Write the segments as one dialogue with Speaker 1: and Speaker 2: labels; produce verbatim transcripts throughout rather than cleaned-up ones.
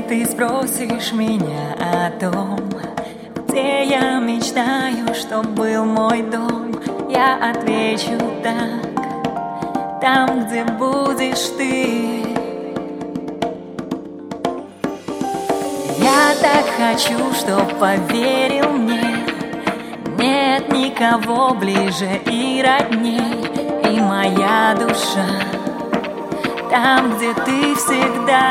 Speaker 1: ты спросишь меня о том, где я мечтаю, чтоб был мой дом, я отвечу так: там, где будешь ты. Я так хочу, чтоб поверил мне, нет никого ближе и родней, и моя душа там, где ты всегда.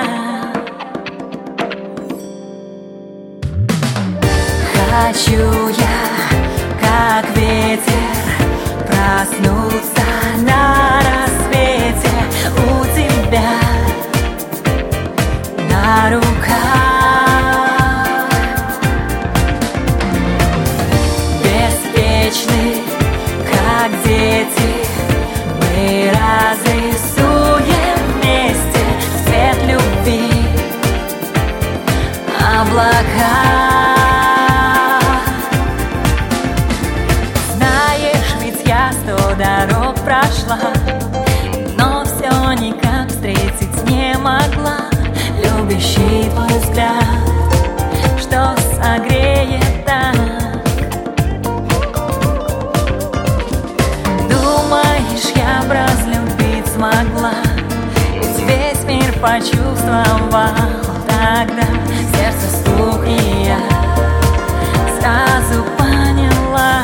Speaker 1: Хочу я, как ветер, проснуться на рассвете у тебя на руках. Беспечны, как дети, мы разрисуем вместе цвет любви облака. Сто дорог прошла, но все никак встретить не могла любящий твой взгляд, что согреет так. Думаешь, я б разлюбить смогла, ведь весь мир почувствовал тогда сердце стук, и я сразу поняла.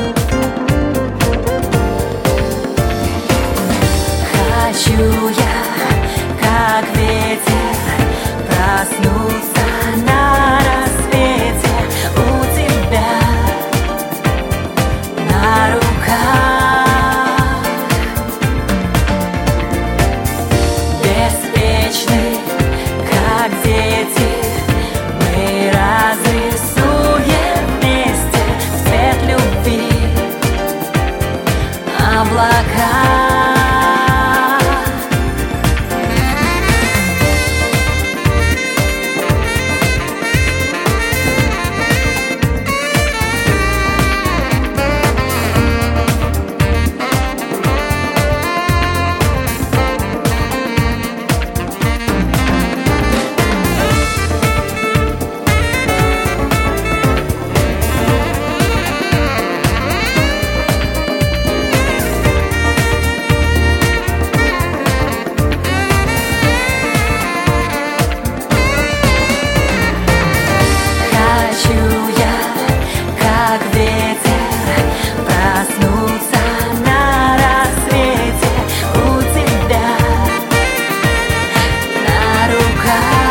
Speaker 1: Хочу я, как ветер, проснуться на рассвете у тебя на руках. Беспечны, как дети, мы разрисуем вместе цвет любви облака.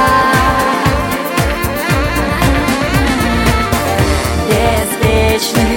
Speaker 1: Вечный